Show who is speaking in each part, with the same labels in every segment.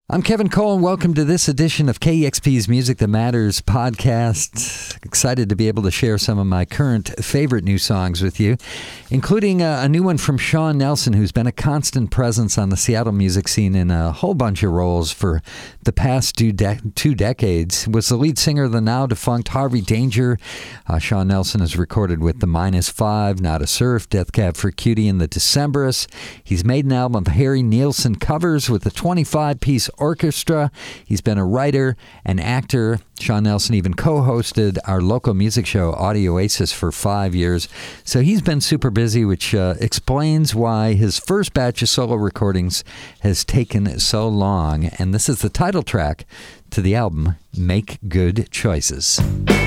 Speaker 1: I'm Kevin Cole, and welcome to this edition of KEXP's Music That Matters podcast. Excited to be able to share some of my current favorite new songs with you, including a new one from Sean Nelson, who's been a constant presence on the Seattle music scene in a whole bunch of roles for the past two decades. Was the lead singer of the now-defunct Harvey Danger. Sean Nelson has recorded with the -5, Not a Surf, Death Cab for Cutie, and the Decemberists. He's made an album of Harry Nilsson covers with a 25-piece orchestra. He's been a writer, an actor. Sean Nelson even co-hosted our local music show, Audio Oasis, for 5 years. So he's been super busy, which explains why his first batch of solo recordings has taken so long. And this is the title track to the album, Make Good Choices.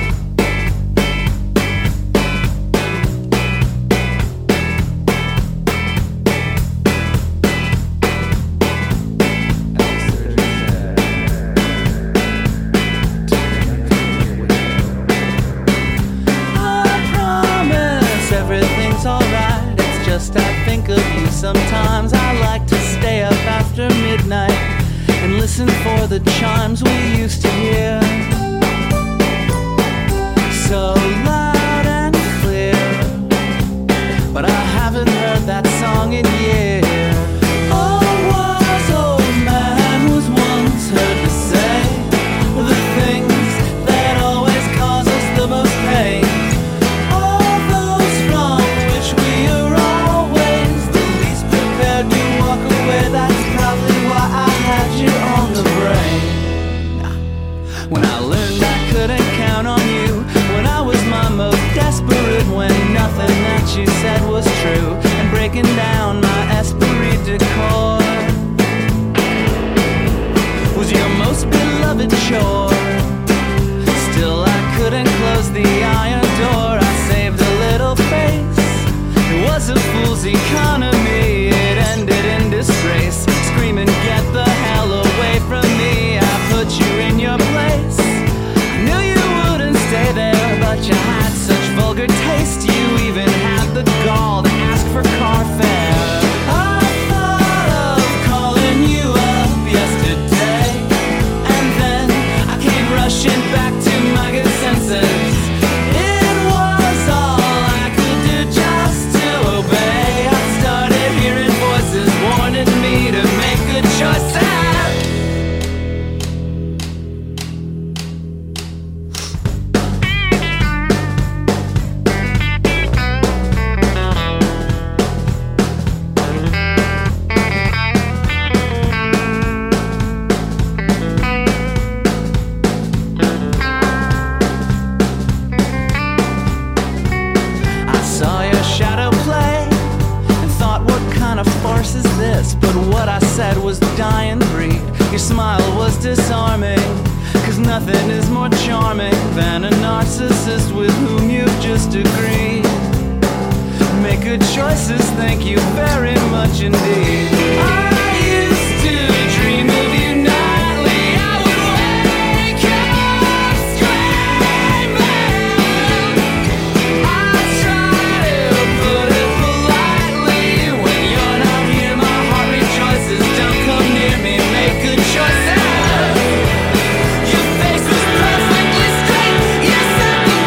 Speaker 2: I think of you sometimes. I like to stay up after midnight and listen for the chimes we used to hear, so loud and clear, but I haven't heard that song in years. Oh, wise old man was once heard to say the things that always cause us the most pain. When I learned I couldn't count on you, when I was my most desperate, when nothing that you said was true, and breaking down my esprit de corps was your most beloved chore. Still I couldn't close the iron door. I saved a little face. It was a fool's economy. It ended in disgrace, screaming, "Get the hell away from me." I put you in your place. I knew you wouldn't stay there, but you had such vulgar taste. You even had the gall to ask for car fare. I thought of calling you up yesterday, and then I came rushing back to my good senses. It was all I could do just to obey. I started hearing voices warning me to make good choices. But what I said was dying breed. Your smile was disarming, 'cause nothing is more charming than a narcissist with whom you've just agreed. Make good choices, thank you very much indeed. I used to dream of you nightly. I would wake up screaming. I try to put it politely. When you're not here, my heart rejoices. Don't come near me, make good choices. Your face was perfectly straight. You said the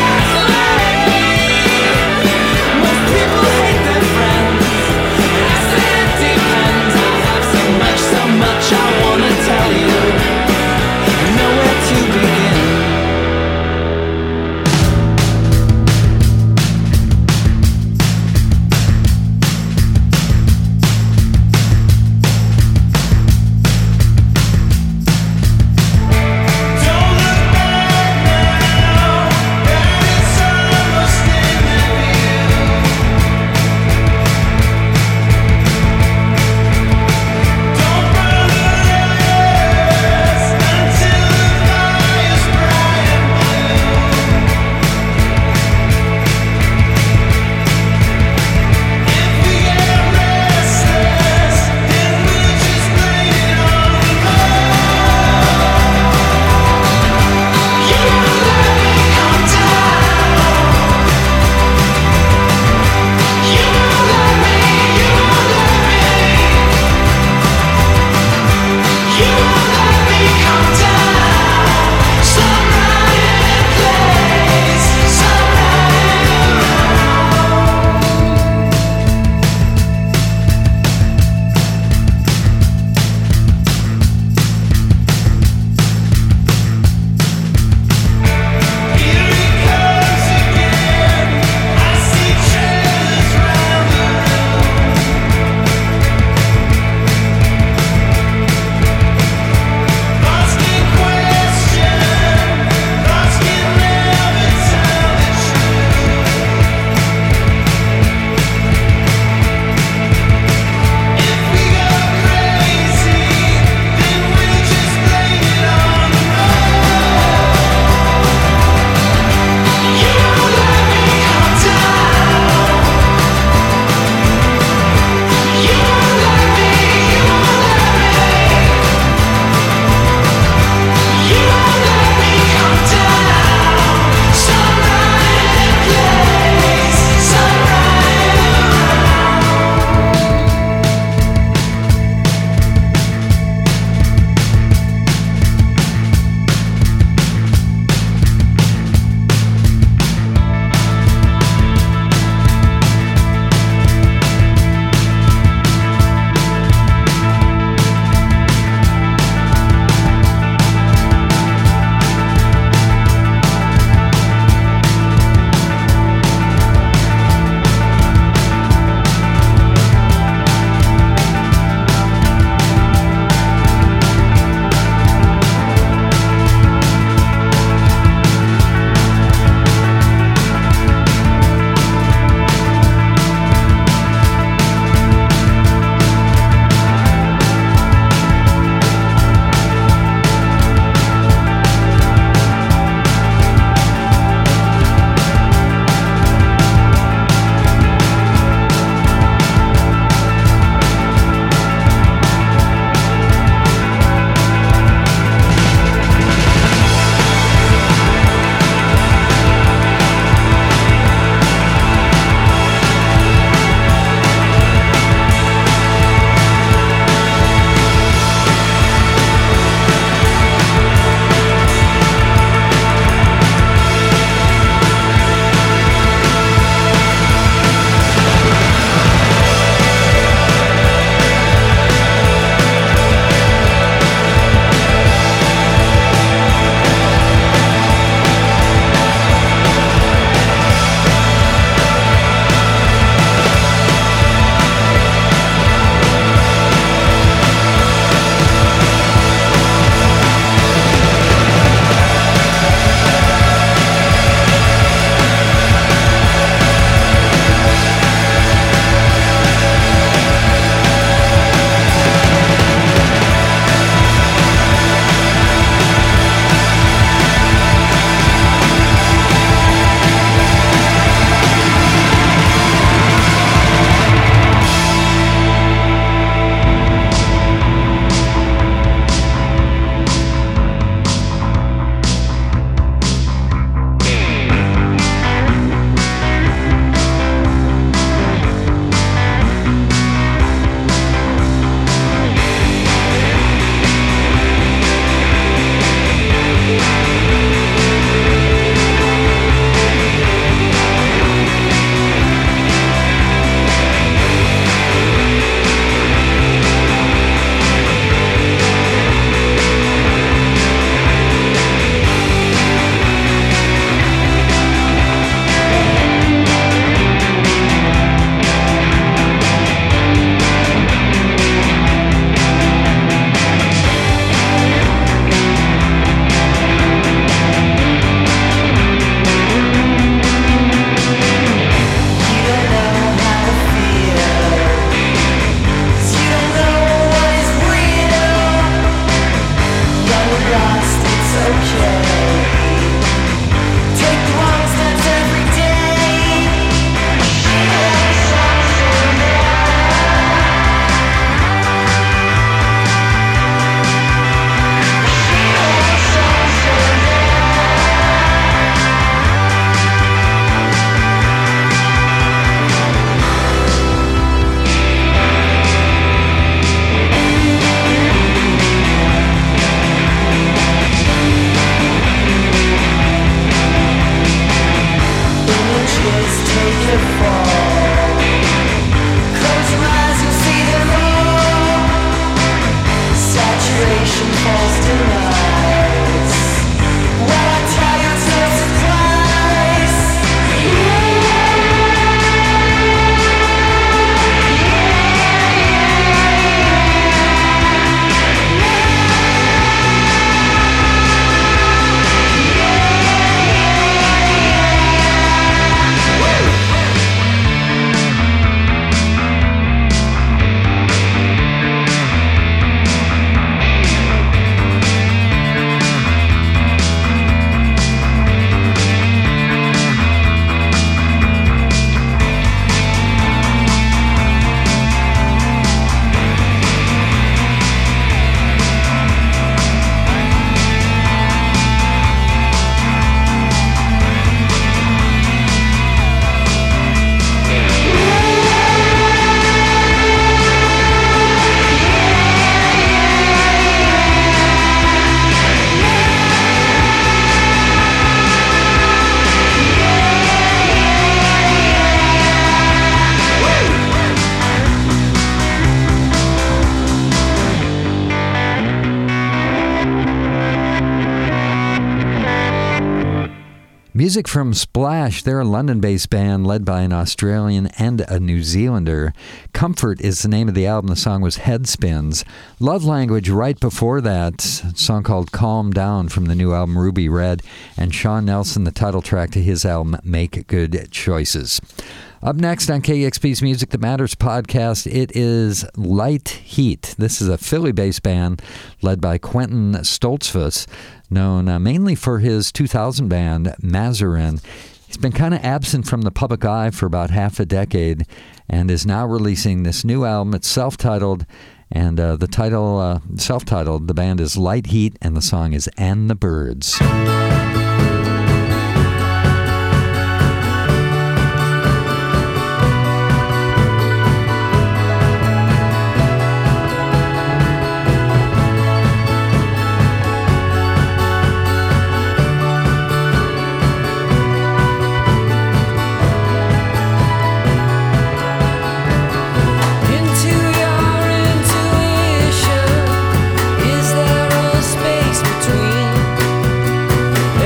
Speaker 2: basics. Most people hate their friends, and I
Speaker 1: Music from Splash. They're a London-based band led by an Australian and a New Zealander. Comfort is the name of the album. The song was Headspins. Love Language right before that, a song called Calm Down from the new album Ruby Red. And Sean Nelson, the title track to his album Make Good Choices. Up next on KEXP's Music That Matters podcast, it is Light Heat. This is a Philly-based band led by Quentin Stoltzfus, known mainly for his 2000 band, Mazarin. He's been kind of absent from the public eye for about half a decade and is now releasing this new album. It's self-titled, and the title, self-titled, the band is Light Heat, and the song is And the Birds.
Speaker 3: Is there a space between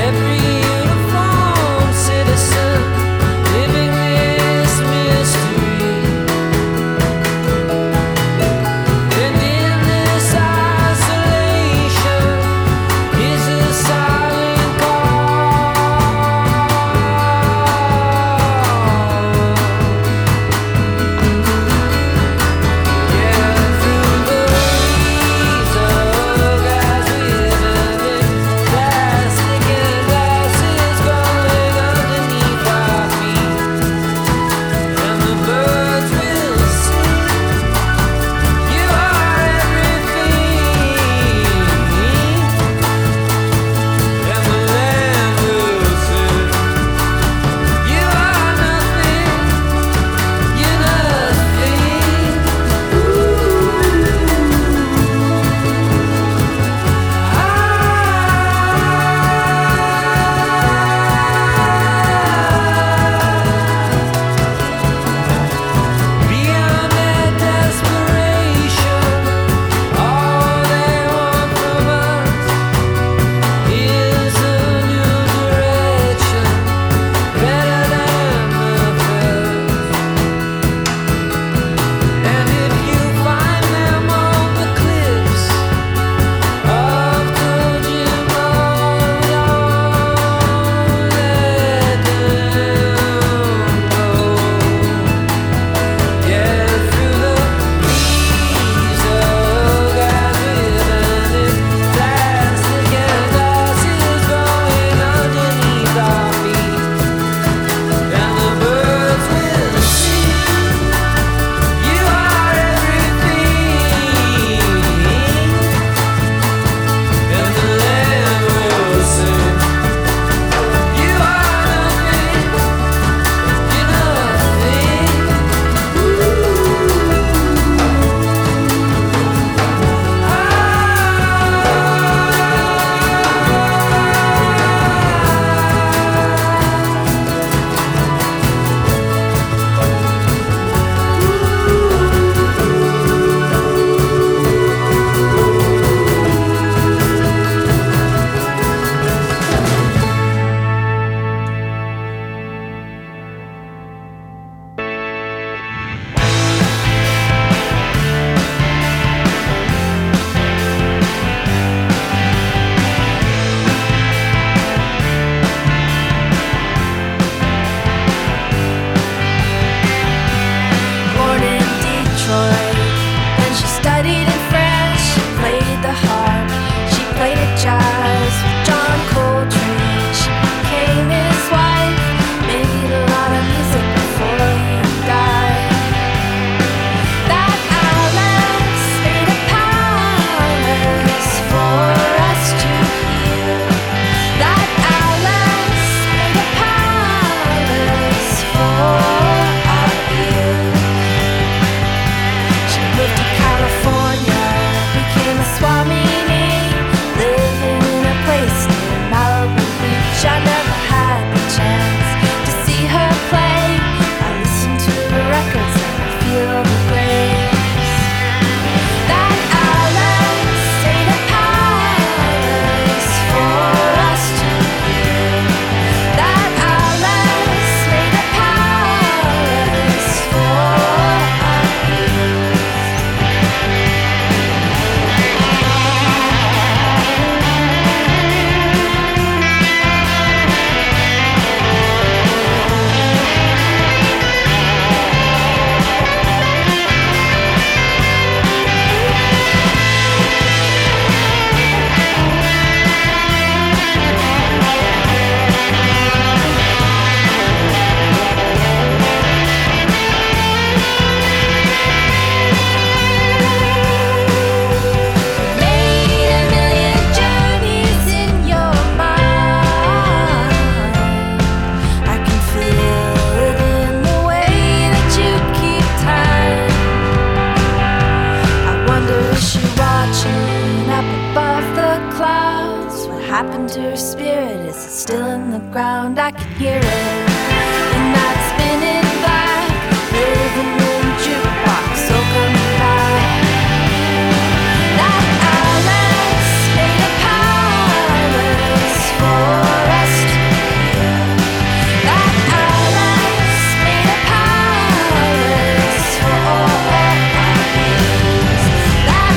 Speaker 3: happened to her spirit? Is it still in the ground? I could hear it, and I'd spin it back. Rhythm in jukebox, so come back. That Alice made a palace for us to hear. That Alice made a palace for all our ears. That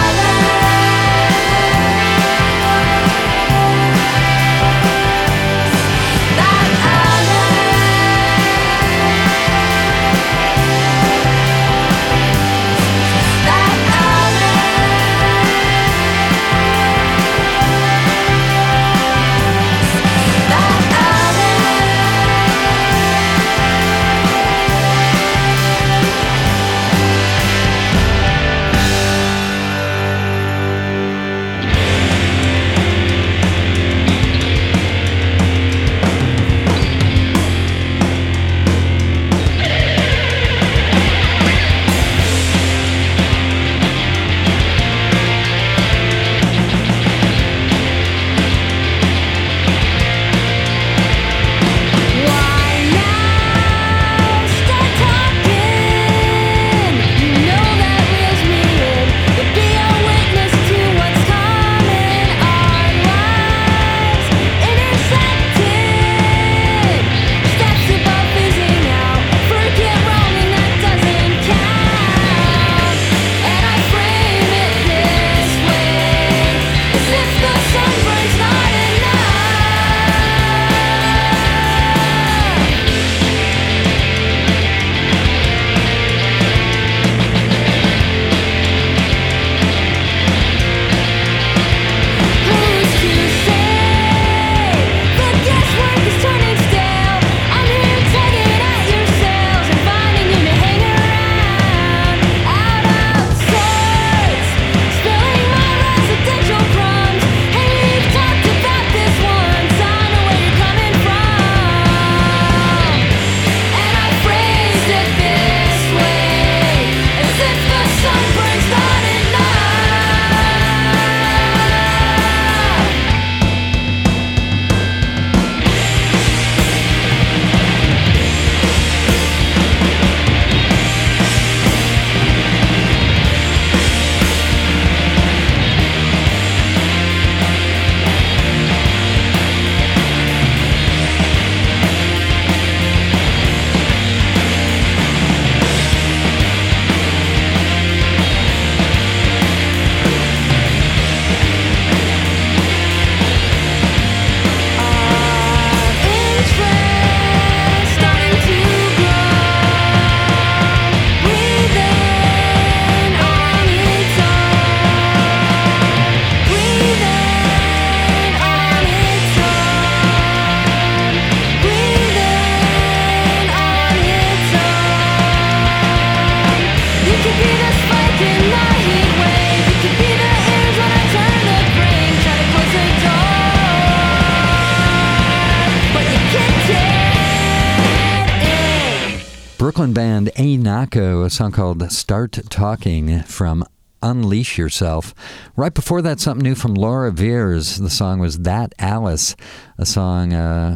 Speaker 1: Brooklyn band Anako, a song called Start Talking from Unleash Yourself. Right before that, something new from Laura Veirs. The song was That Alice, a song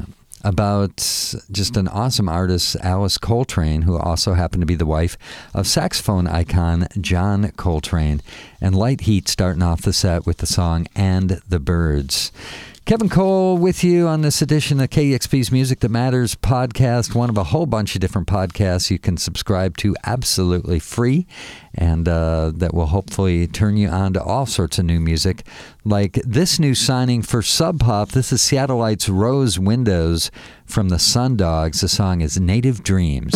Speaker 1: about just an awesome artist, Alice Coltrane, who also happened to be the wife of saxophone icon John Coltrane. And Light Heat starting off the set with the song And the Birds. Kevin Cole with you on this edition of KEXP's Music That Matters podcast, one of a whole bunch of different podcasts you can subscribe to absolutely free, and that will hopefully turn you on to all sorts of new music, like this new signing for Sub Pop. This is Seattleites Rose Windows from the Sundogs. The song is Native Dreams.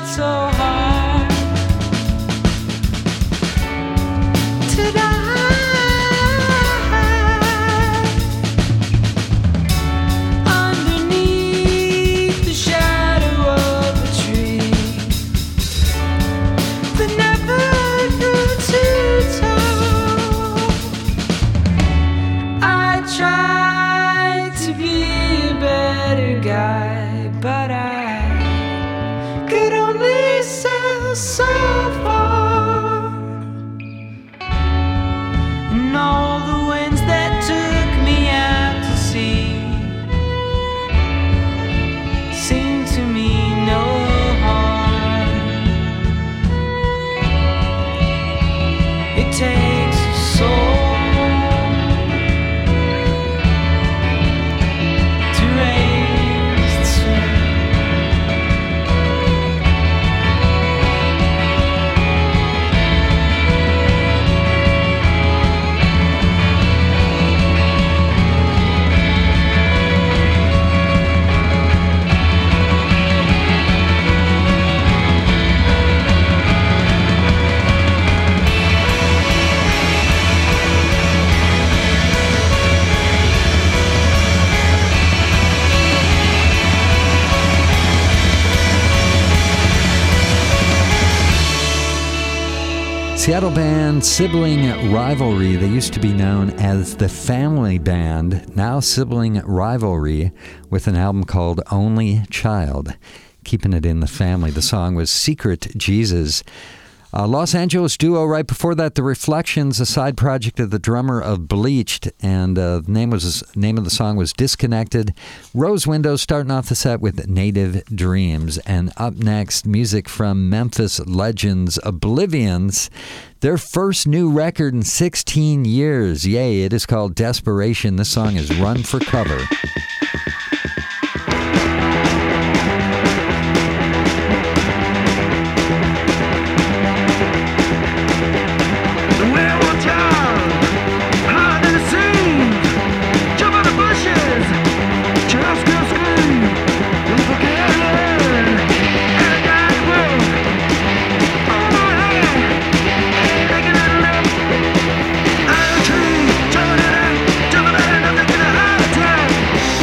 Speaker 2: tried so hard to die underneath the shadow of a tree that never grew too tall. I tried to be a better guy, but I could only sail so far. And all the winds that took me out to sea seemed to mean no harm. It takes a soul to raise the sun.
Speaker 1: Seattle band Sibling Rivalry. They used to be known as the Family Band, now Sibling Rivalry, with an album called Only Child, keeping it in the family. The song was Secret Jesus. Los Angeles duo right before that, The Reflections, a side project of the drummer of Bleached, and the name of the song was Disconnected. Rose Windows starting off the set with Native Dreams. And up next, music from Memphis legends Oblivions, their first new record in 16 years. Yay, it is called Desperation. This song is Run for Cover.
Speaker 4: Jumping out, nothing in a heart attack.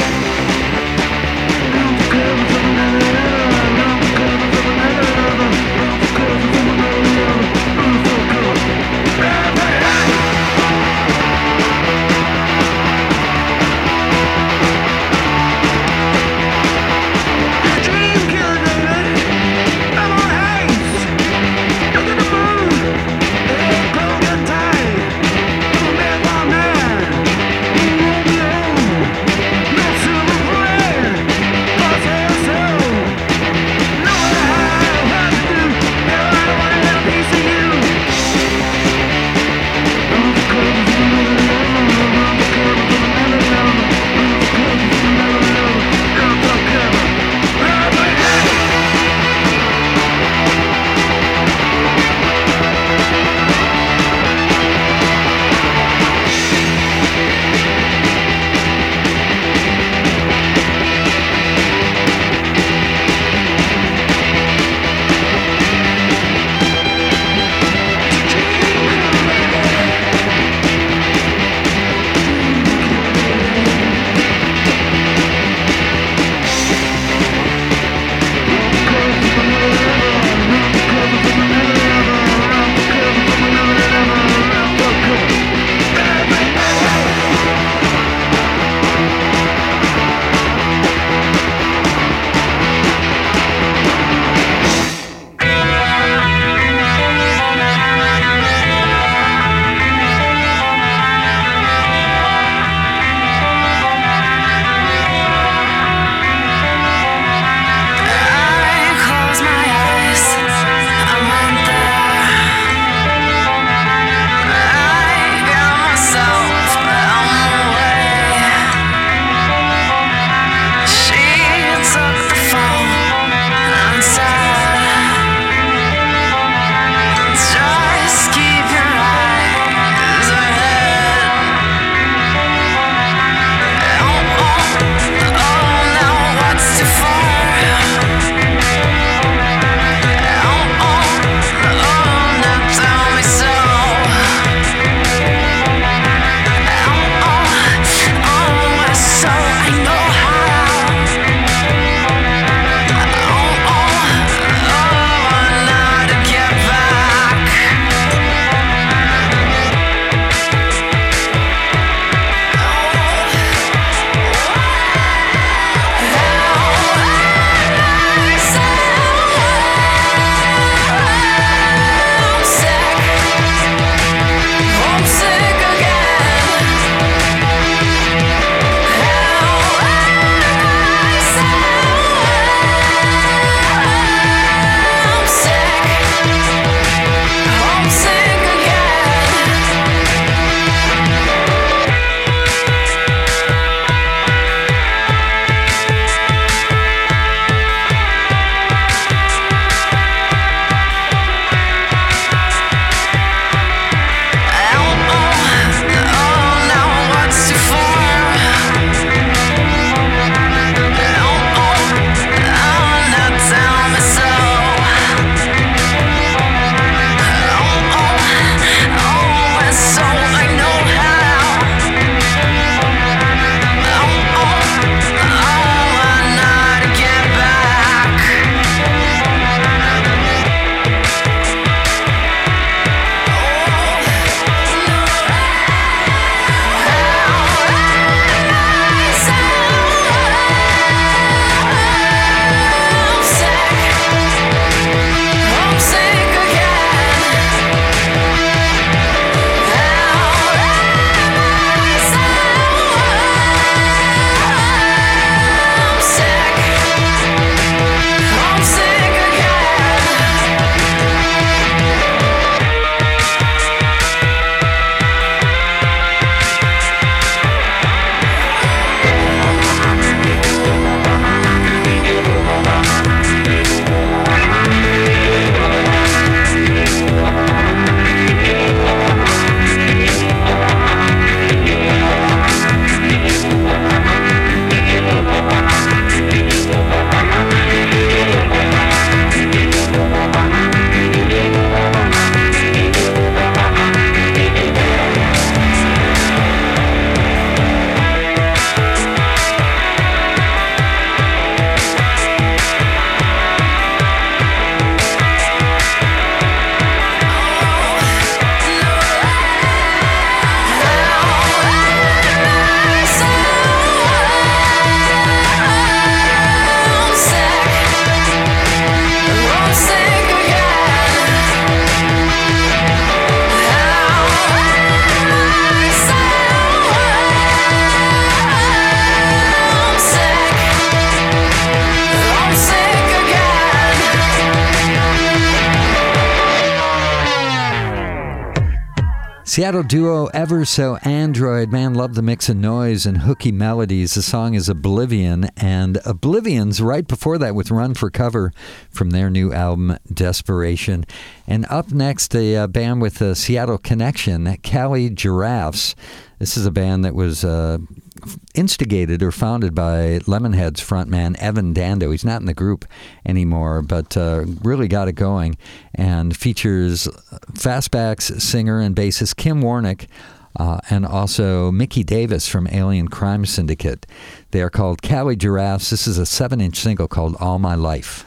Speaker 1: Seattle duo Ever So Android. Man, love the mix of noise and hooky melodies. The song is Oblivion, and Oblivion's right before that with Run for Cover from their new album Desperation. And up next, a band with a Seattle connection, Cali Giraffes. This is a band that was instigated or founded by Lemonhead's frontman Evan Dando. He's not in the group anymore, but really got it going, and features Fastback's singer and bassist Kim Warnick, and also Mickey Davis from Alien Crime Syndicate. They are called Cali Giraffes. This is a 7-inch single called All My Life.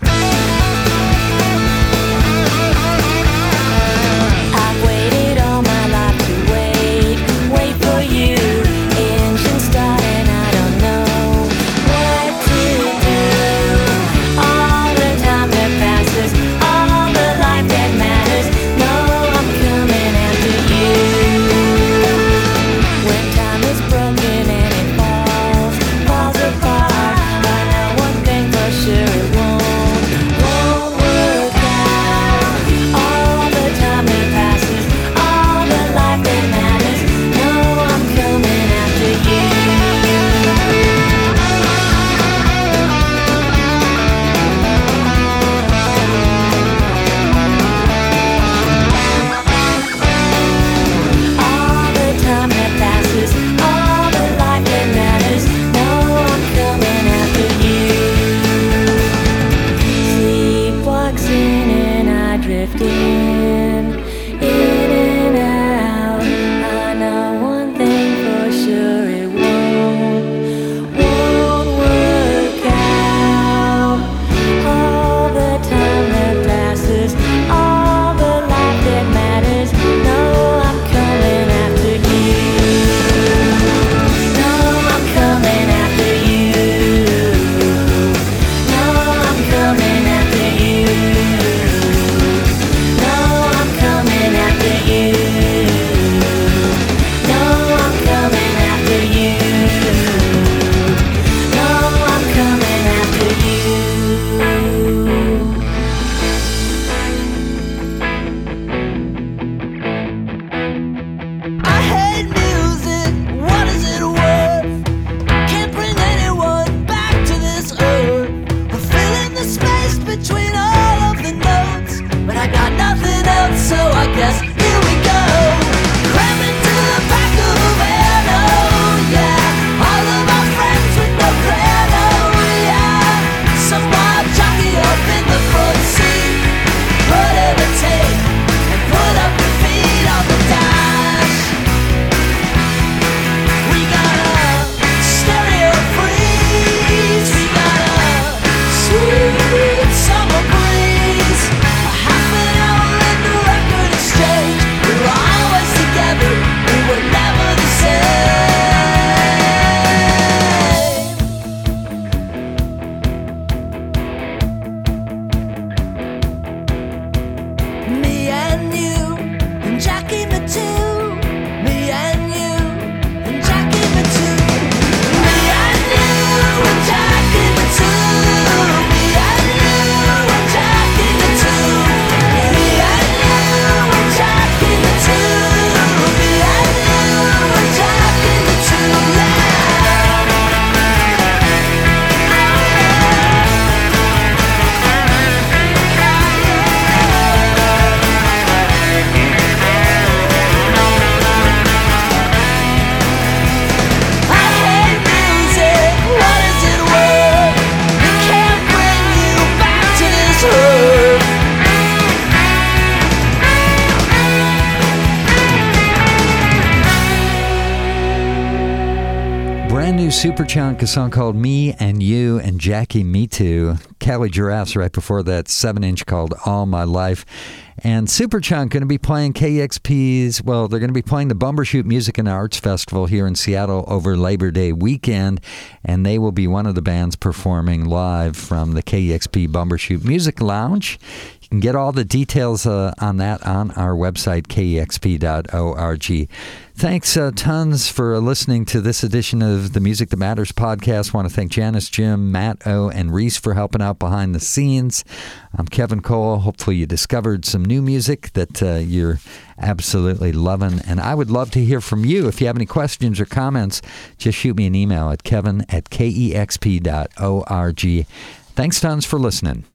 Speaker 3: I've waited all my life to wait for you. Engine start and I don't know what to do. All the time that passes, all the life that matters. No, I'm coming after you. When time is broken and it falls apart, I know one thing for sure, it won't work out. All the time that passes, all the life that matters. No, I'm coming after you. All the time that passes, all the life that matters. No, I'm coming after you. Sleepwalks in and I drift in and out. I know one thing for sure, it won't work out. All the time that passes, all the life that matters. No, I'm coming after you. No, I'm coming after you. No, I'm coming after you. No, I'm coming after you. No, I'm coming after you. No, I'm coming after you.
Speaker 2: I hate music, what is it worth? Can't bring anyone back to this earth. I'm filling the space between all of the notes, but I got nothing else, so I guess here we go. Cram into the back of a van, oh yeah. All of our friends with no credit, oh yeah. Some wild jockey up in the front seat. Whatever it takes, and put up your feet on the dash. We got a stereo freeze. We got a sweet summer breeze. A half an hour in the record exchange. We were always together. We were never the same. Me and you and Jackie Matu. Me and you and Jackie Matu. Me and you and Jackie Matu. Me and you and Jackie Matu. Me and you and Jackie Matu. Me and you and Jackie Matu. I hate music, what is it worth? It can't bring you back to this earth.
Speaker 1: Brand new Superchunk, a song called Me and You and Jackie Me Too. Cali Giraffes right before that, 7-inch called All My Life. And Superchunk going to be playing KEXP's, well, they're going to be playing the Bumbershoot Music and Arts Festival here in Seattle over Labor Day weekend, and they will be one of the bands performing live from the KEXP Bumbershoot Music Lounge. You can get all the details on that on our website, kexp.org. Thanks tons for listening to this edition of the Music That Matters podcast. I want to thank Janice, Jim, Matt O, and Reese for helping out behind the scenes. I'm Kevin Cole. Hopefully you discovered some new music that you're absolutely loving. And I would love to hear from you. If you have any questions or comments, just shoot me an email at kevin@kexp.org. Thanks tons for listening.